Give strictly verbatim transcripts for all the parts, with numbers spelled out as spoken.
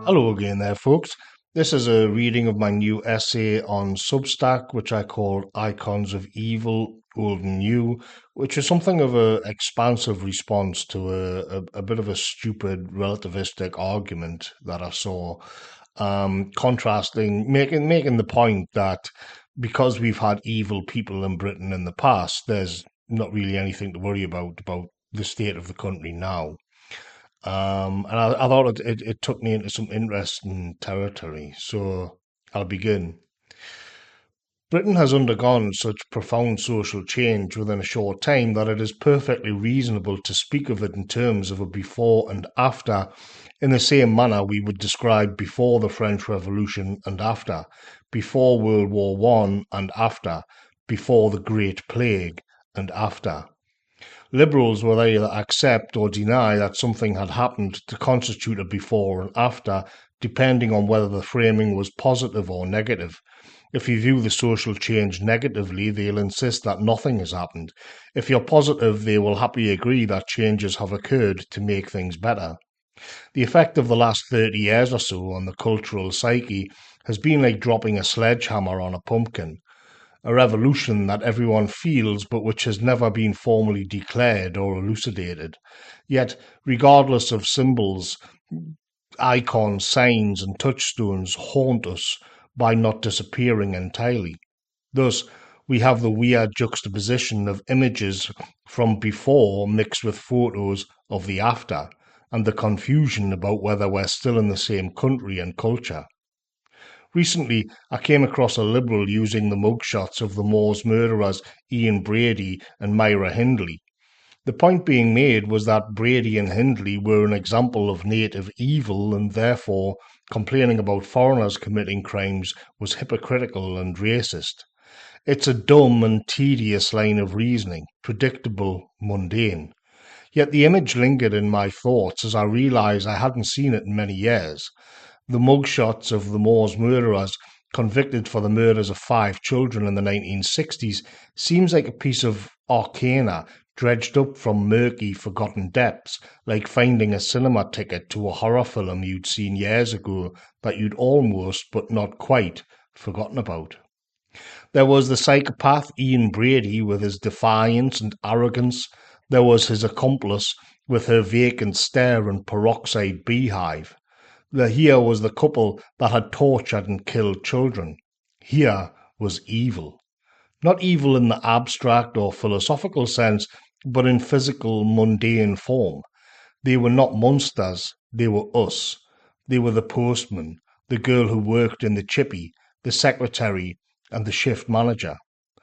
Hello again there, folks. This is a reading of my new essay on Substack, which I called Icons of Evil, Old and New, which is something of an expansive response to a, a, a bit of a stupid relativistic argument that I saw, um, contrasting, making, making the point that because we've had evil people in Britain in the past, there's not really anything to worry about about the state of the country now. Um, and I, I thought it, it, it took me into some interesting territory. So I'll begin. Britain has undergone such profound social change within a short time that it is perfectly reasonable to speak of it in terms of a before and after, in the same manner we would describe before the French Revolution and after, before World War One and after, before the Great Plague and after. Liberals will either accept or deny that something had happened to constitute a before and after, depending on whether the framing was positive or negative. If you view the social change negatively, they'll insist that nothing has happened. If you're positive, they will happily agree that changes have occurred to make things better. The effect of the last thirty years or so on the cultural psyche has been like dropping a sledgehammer on a pumpkin. A revolution that everyone feels but which has never been formally declared or elucidated. Yet, regardless of symbols, icons, signs, and touchstones haunt us by not disappearing entirely. Thus, we have the weird juxtaposition of images from before mixed with photos of the after, and the confusion about whether we're still in the same country and culture. Recently, I came across a Liberal using the mugshots of the Moors murderers Ian Brady and Myra Hindley. The point being made was that Brady and Hindley were an example of native evil, and therefore complaining about foreigners committing crimes was hypocritical and racist. It's a dumb and tedious line of reasoning, predictable, mundane. Yet the image lingered in my thoughts as I realised I hadn't seen it in many years. The mugshots of the Moors murderers, convicted for the murders of five children in the nineteen sixties, seems like a piece of arcana dredged up from murky, forgotten depths, like finding a cinema ticket to a horror film you'd seen years ago that you'd almost, but not quite, forgotten about. There was the psychopath Ian Brady with his defiance and arrogance. There was his accomplice with her vacant stare and peroxide beehive. The here was the couple that had tortured and killed children. Here was evil. Not evil in the abstract or philosophical sense, but in physical, mundane form. They were not monsters, they were us. They were the postman, the girl who worked in the chippy, the secretary, and the shift manager.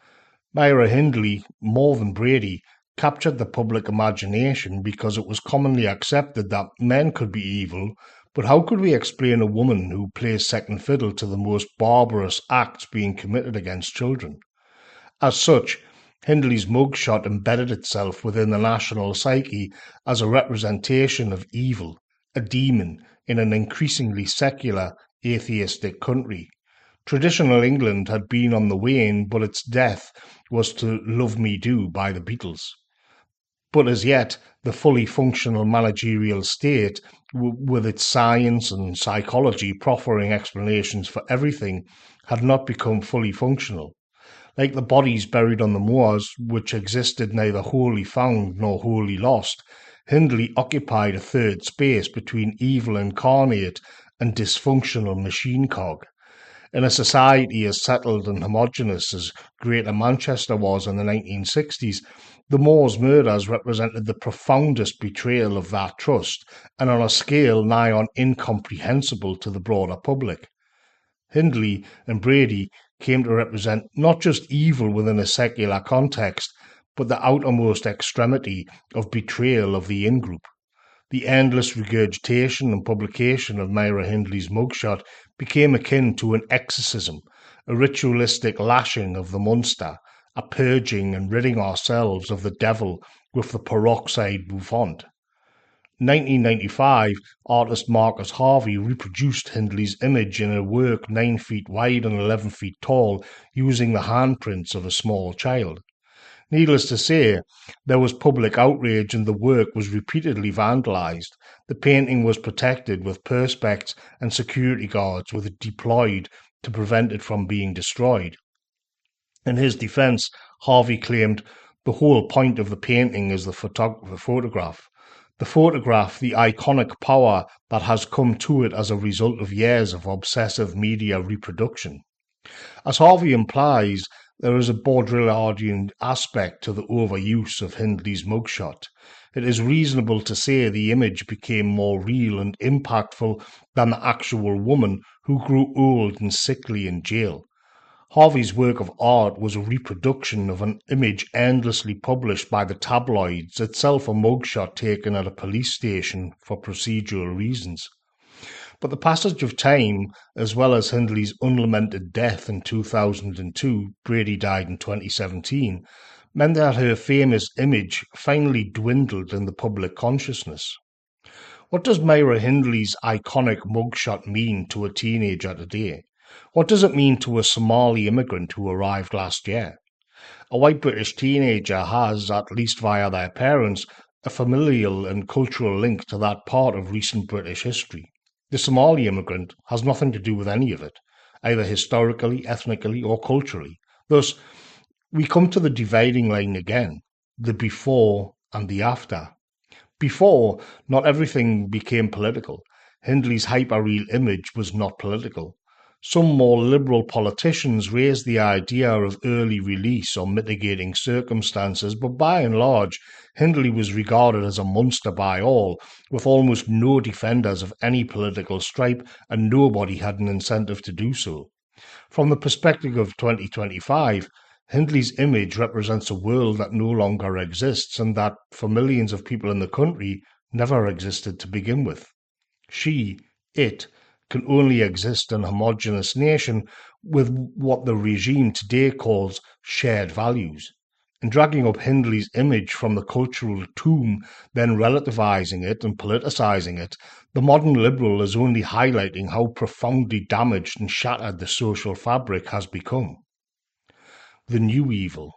Myra Hindley, more than Brady, captured the public imagination because it was commonly accepted that men could be evil. But how could we explain a woman who plays second fiddle to the most barbarous acts being committed against children? As such, Hindley's mugshot embedded itself within the national psyche as a representation of evil, a demon, in an increasingly secular, atheistic country. Traditional England had been on the wane, but its death was to Love Me Do by the Beatles. But as yet, the fully functional managerial state, w- with its science and psychology proffering explanations for everything, had not become fully functional. Like the bodies buried on the moors, which existed neither wholly found nor wholly lost, Hindley occupied a third space between evil incarnate and dysfunctional machine cog. In a society as settled and homogeneous as Greater Manchester was in the nineteen sixties, the Moors murders represented the profoundest betrayal of that trust, and on a scale nigh on incomprehensible to the broader public. Hindley and Brady came to represent not just evil within a secular context, but the outermost extremity of betrayal of the in-group. The endless regurgitation and publication of Myra Hindley's mugshot became akin to an exorcism, a ritualistic lashing of the monster, a purging and ridding ourselves of the devil with the peroxide bouffant. nineteen ninety-five, artist Marcus Harvey reproduced Hindley's image in a work nine feet wide and eleven feet tall using the handprints of a small child. Needless to say, there was public outrage and the work was repeatedly vandalised. The painting was protected with perspex and security guards were deployed to prevent it from being destroyed. In his defence, Harvey claimed, "The whole point of the painting is the photo- photograph. The photograph, the iconic power that has come to it as a result of years of obsessive media reproduction." As Harvey implies, there is a Baudrillardian aspect to the overuse of Hindley's mugshot. It is reasonable to say the image became more real and impactful than the actual woman who grew old and sickly in jail. Harvey's work of art was a reproduction of an image endlessly published by the tabloids, itself a mugshot taken at a police station for procedural reasons. But the passage of time, as well as Hindley's unlamented death in two thousand two, Brady died in twenty seventeen, meant that her famous image finally dwindled in the public consciousness. What does Myra Hindley's iconic mugshot mean to a teenager today? What does it mean to a Somali immigrant who arrived last year? A white British teenager has, at least via their parents, a familial and cultural link to that part of recent British history. The Somali immigrant has nothing to do with any of it, either historically, ethnically, or culturally. Thus, we come to the dividing line again, the before and the after. Before, not everything became political. Hindley's hyperreal image was not political. Some more liberal politicians raised the idea of early release or mitigating circumstances, but by and large, Hindley was regarded as a monster by all, with almost no defenders of any political stripe, and nobody had an incentive to do so. From the perspective of twenty twenty-five, Hindley's image represents a world that no longer exists and that, for millions of people in the country, never existed to begin with. She, it, can only exist in a homogeneous nation with what the regime today calls shared values. In dragging up Hindley's image from the cultural tomb, then relativizing it and politicizing it, the modern liberal is only highlighting how profoundly damaged and shattered the social fabric has become. The new evil.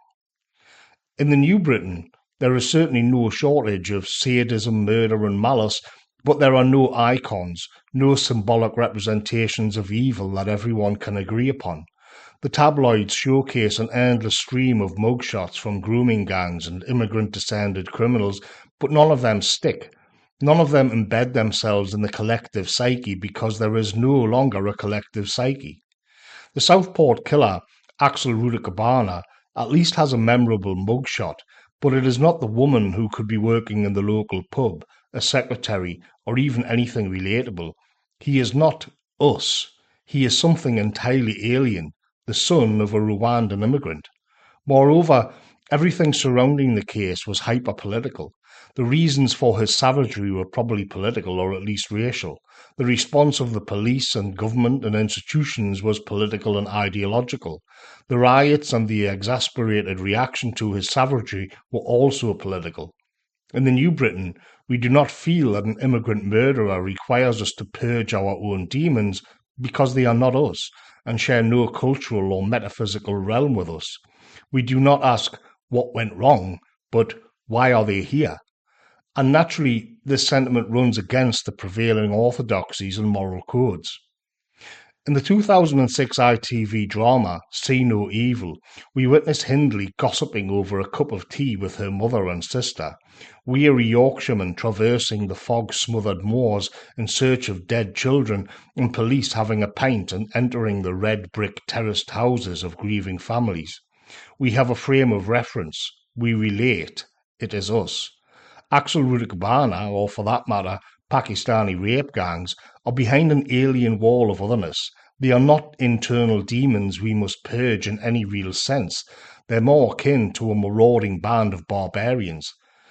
In the New Britain, there is certainly no shortage of sadism, murder, and malice, but there are no icons, no symbolic representations of evil that everyone can agree upon. The tabloids showcase an endless stream of mugshots from grooming gangs and immigrant-descended criminals, but none of them stick. None of them embed themselves in the collective psyche because there is no longer a collective psyche. The Southport killer, Axel Rudakabana, at least has a memorable mugshot, but it is not the woman who could be working in the local pub, a secretary, or even anything relatable. He is not us. He is something entirely alien, the son of a Rwandan immigrant. Moreover, everything surrounding the case was hyper-political. The reasons for his savagery were probably political or at least racial. The response of the police and government and institutions was political and ideological. The riots and the exasperated reaction to his savagery were also political. In the New Britain, we do not feel that an immigrant murderer requires us to purge our own demons because they are not us and share no cultural or metaphysical realm with us. We do not ask, what went wrong, but why are they here? And naturally, this sentiment runs against the prevailing orthodoxies and moral codes. In the two thousand six I T V drama See No Evil, we witness Hindley gossiping over a cup of tea with her mother and sister, weary Yorkshiremen traversing the fog-smothered moors in search of dead children, and police having a pint and entering the red brick terraced houses of grieving families. We have a frame of reference. We relate. It is us. Axel Rudakabana, or for that matter, Pakistani rape gangs, are behind an alien wall of otherness. They are not internal demons we must purge in any real sense. They're more akin to a marauding band of barbarians.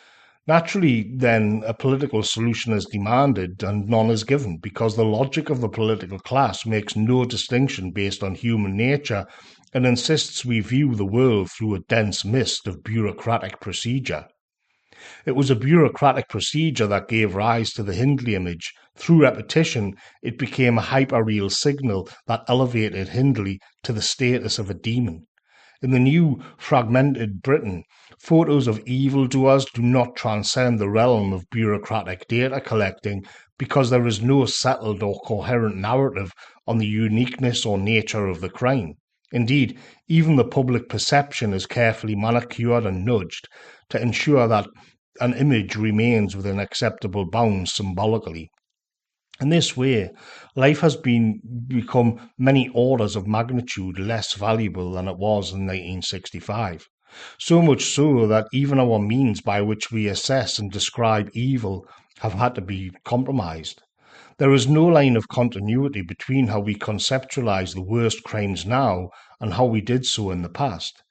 Naturally, then, a political solution is demanded and none is given, because the logic of the political class makes no distinction based on human nature and insists we view the world through a dense mist of bureaucratic procedure. It was a bureaucratic procedure that gave rise to the Hindley image. Through repetition, it became a hyperreal signal that elevated Hindley to the status of a demon. In the new fragmented Britain, photos of evildoers do not transcend the realm of bureaucratic data collecting because there is no settled or coherent narrative on the uniqueness or nature of the crime. Indeed, even the public perception is carefully manicured and nudged to ensure that an image remains within acceptable bounds symbolically. In this way, life has been become many orders of magnitude less valuable than it was in nineteen sixty-five. So much so that even our means by which we assess and describe evil have had to be compromised. There is no line of continuity between how we conceptualize the worst crimes now and how we did so in the past.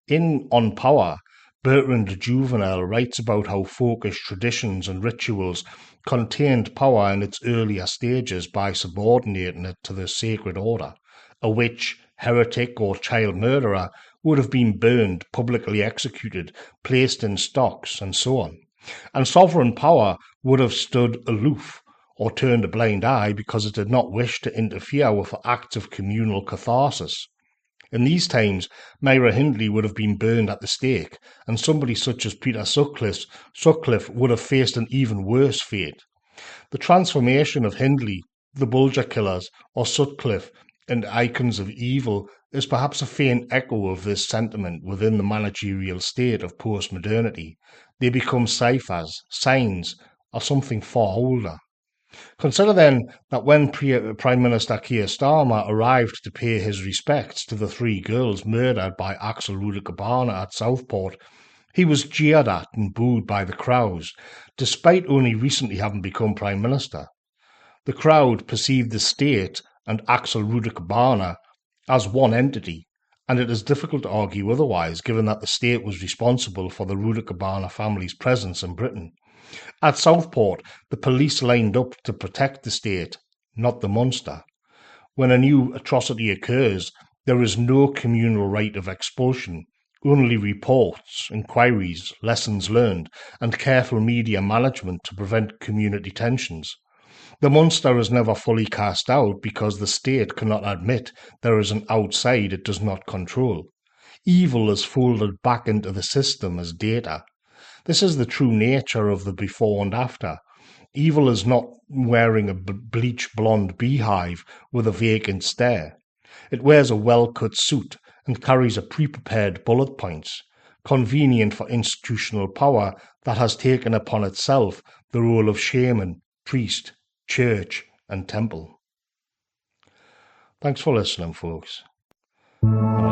In On Power, Bertrand Juvenel writes about how folkish traditions and rituals contained power in its earlier stages by subordinating it to the sacred order. A witch, heretic, or child murderer would have been burned, publicly executed, placed in stocks, and so on. And sovereign power would have stood aloof or turned a blind eye because it did not wish to interfere with acts of communal catharsis. In these times, Myra Hindley would have been burned at the stake, and somebody such as Peter Sutcliffe, Sutcliffe would have faced an even worse fate. The transformation of Hindley, the Bulger Killers, or Sutcliffe into icons of evil is perhaps a faint echo of this sentiment within the managerial state of postmodernity. They become ciphers, signs, or something far older. Consider then that when Prime Minister Keir Starmer arrived to pay his respects to the three girls murdered by Axel Rudolph at Southport, he was jeered at and booed by the crowds, despite only recently having become Prime Minister. The crowd perceived the state and Axel Rudolph as one entity, and it is difficult to argue otherwise given that the state was responsible for the Rudolph family's presence in Britain. At Southport, the police lined up to protect the state, not the monster. When a new atrocity occurs, there is no communal right of expulsion, only reports, inquiries, lessons learned, and careful media management to prevent community tensions. The monster is never fully cast out because the state cannot admit there is an outside it does not control. Evil is folded back into the system as data. This is the true nature of the before and after. Evil is not wearing a bleach blonde beehive with a vacant stare. It wears a well-cut suit and carries a pre-prepared bullet points, convenient for institutional power that has taken upon itself the role of shaman, priest, church, and temple. Thanks for listening, folks.